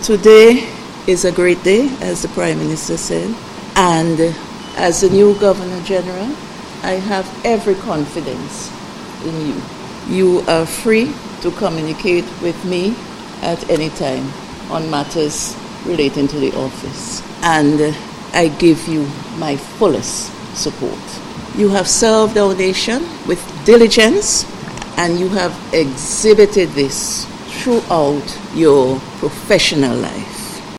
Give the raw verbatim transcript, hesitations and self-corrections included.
Today is a great day, as the Prime Minister said, and as the new Governor General, I have every confidence in you. You are free to communicate with me at any time on matters relating to the office, and I give you my fullest support. You have served our nation with diligence, and you have exhibited this throughout your professional life.